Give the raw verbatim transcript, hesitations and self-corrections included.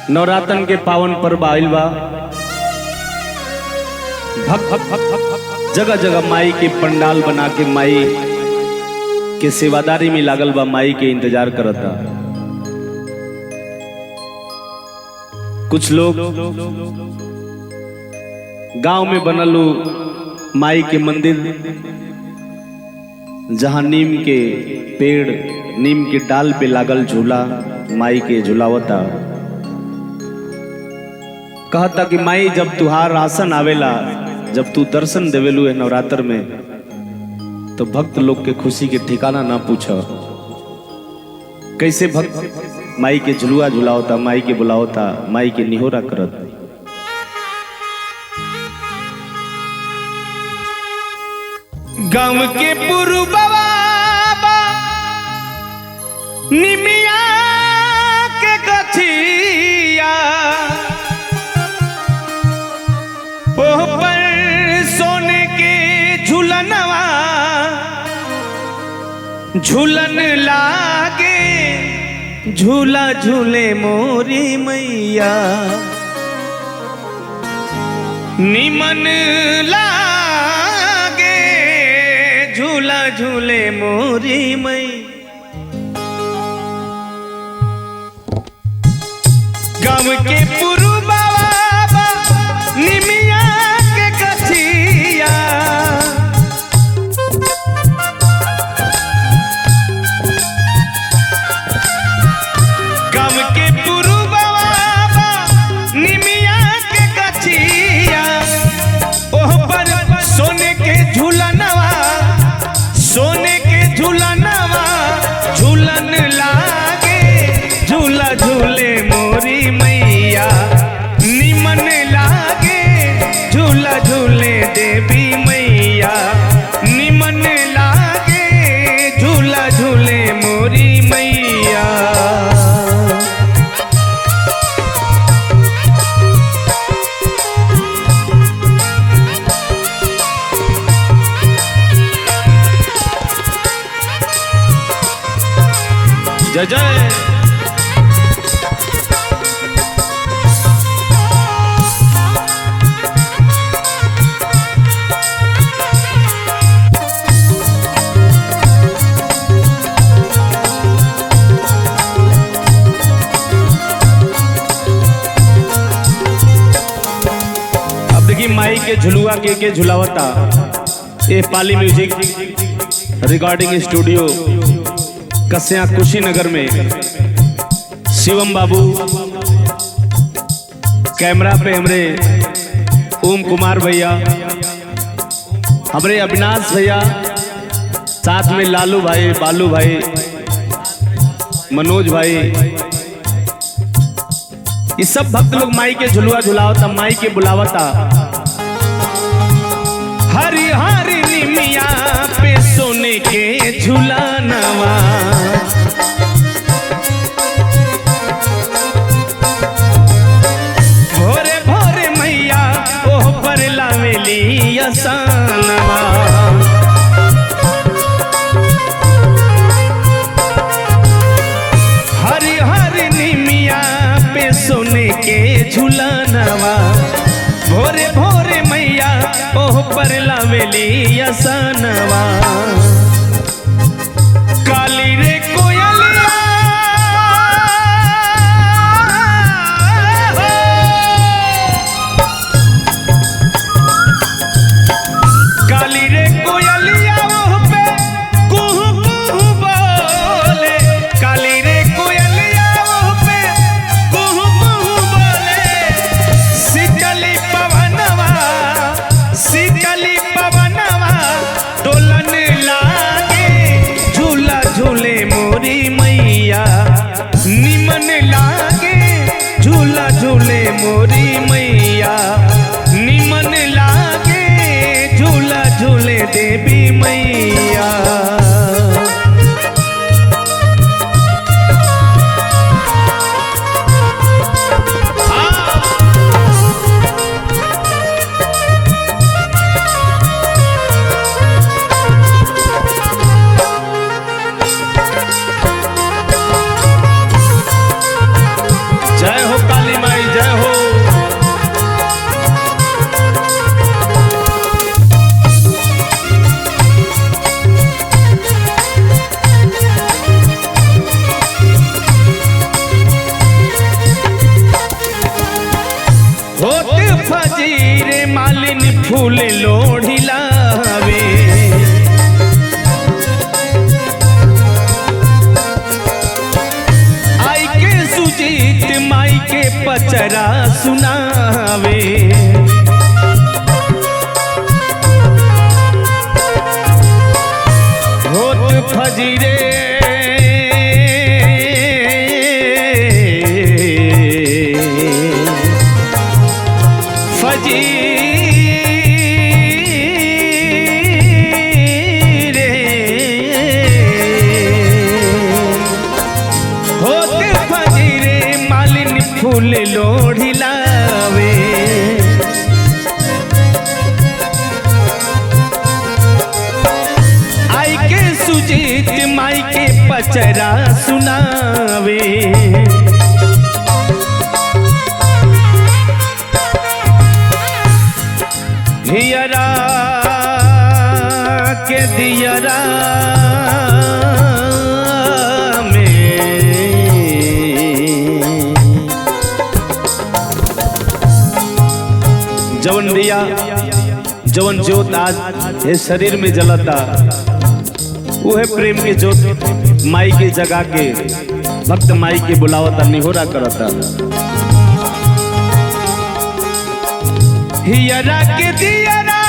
नवरात्रन के पावन पर्व आइल बा। भक्त जगह जगह माई के पंडाल बना के माई के सेवादारी में लागल बा, माई के इंतजार करता। कुछ लोग गांव में बनलू माई के मंदिर, जहां नीम के पेड़, नीम के डाल पे लागल झूला माई के झुलावता। कहता कि माई जब तुहार आसन आवेला, जब तू दर्शन देवेलू है नवरात्र में, तो भक्त लोग के खुशी के ठिकाना ना पूछो। कैसे भक्त माई के झुलुआ झुलावता, माई के बुलावता, माई के निहोरा करत। गाँव के पुरुबवा निमिया के गछिया, ओह पर सोने के झूलनवा झूलन लागे, झूला झूले मोरी मैया। निमन लागे झूला झूले मोरी मैया। गाँव के पुरुबवा निमिया के गछिया, गाँव के पुरुबवा निमिया के गछिया, ओह पर सोने के झूलनवा, सोने के झूलनवा झूलन लागे, झूला झूले मोरी मैया। निमन लागे झूला झूले देवी मैया, निमन लागे झूला झूले मोरी मैया। जय जय। अब देखिए माई के झुलुआ के के झुलावता। ये Pali music recording studio Kasya Kushinagar में शिवम बाबू, कैमरा पे हमरे ओम कुमार भैया, हमरे अविनाश भैया, साथ में लालू भाई, बालू भाई, मनोज भाई। ये सब भक्त लोग माई के झुलुआ झुलावता, माई के बुलावता। हरी हरी निमिया पे सोने के झूलनवा, भोरे भोरे मैया ओह पर लावेली असनवा। हरी हरी निमिया पे सोने के झूलनवा, भोरे भोरे मैया ओह पर लावेली असनवा। काली रे कोयलिया काली रे कोयलिया ओह पे कुहू कुहू बोले, काली रे कोयलिया ओह पे कुहू कुहू बोले। शीतली पवनवा, शीतली पवनवा डोलन लागे, झूला झूले मोरी मैया। निमन लागे झूला झूले मोरी मैया, निमन लागे झूला झूले देवी मैया। जय हो काली सुनावे। होत फजीरे फजीरे होत फजीरे मालिन फूल लोढ़ी लावे। आई के सुजीत माई के पचरा सुनावे। हियरा के दियरा में जवन दिया जवन ज्योत आज ये शरीर में जलता वो है प्रेम के ज्योत माई के जगा के भक्त माई के बुलावता निहोरा करता। हियरा के दियरा